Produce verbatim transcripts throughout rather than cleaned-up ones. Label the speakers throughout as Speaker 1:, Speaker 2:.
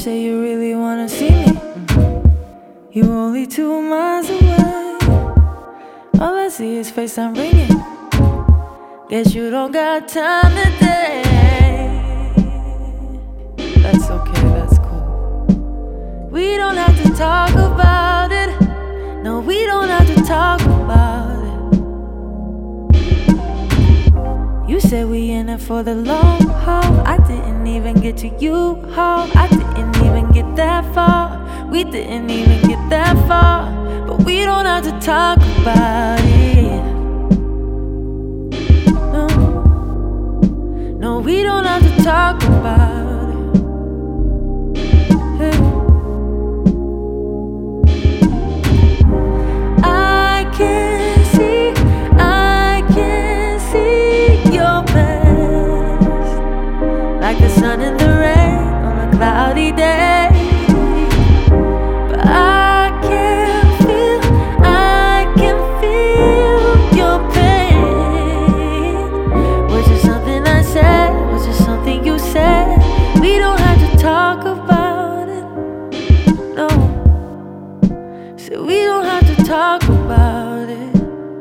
Speaker 1: say you really wanna see me. You only two miles away. All I see is FaceTime ringing. Guess you don't got time today. That's okay, that's cool. We don't have to talk about it. No, we don't have to talk about it. You said we in it for the long haul. I didn't even get to you, how I didn't even get that far. We didn't even get that far. But we don't have to talk about it. No, no, we don't have to talk about it. Hey. I can see, I can see your past, like the sun and the rain on a cloudy day. But I can feel, I can feel your pain. Was it something I said? Was it something you said? We don't have to talk about it. No. So we don't have to talk about it.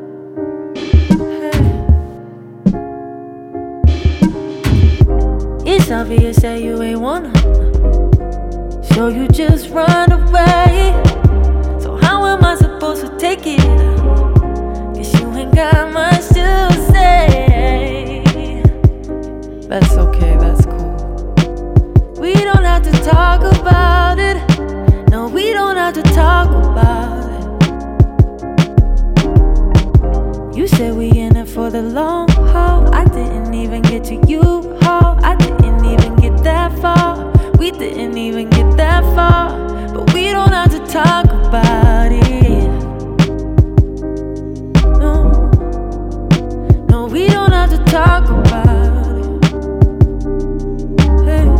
Speaker 1: Hey. It's obvious that you ain't wanna, so you just run away. So how am I supposed to take it? Guess you ain't got much to say. That's okay, that's cool. We don't have to talk about it. No, we don't have to talk about it. You said we in it for the long haul. I didn't even get to you, how I didn't even get that far. We didn't even get that far. But we don't have to talk about it. No, no, we don't have to talk about it. Hey.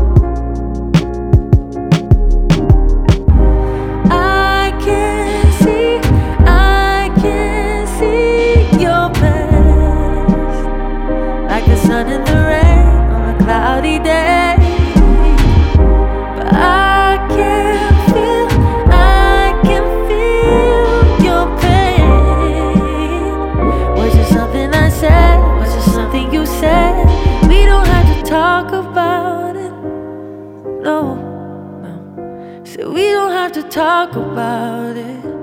Speaker 1: I can see, I can see your past, like the sun and the rain on a cloudy day. But I can feel, I can feel your pain. Was it something I said? Was it something you said? We don't have to talk about it. No, no. So we don't have to talk about it.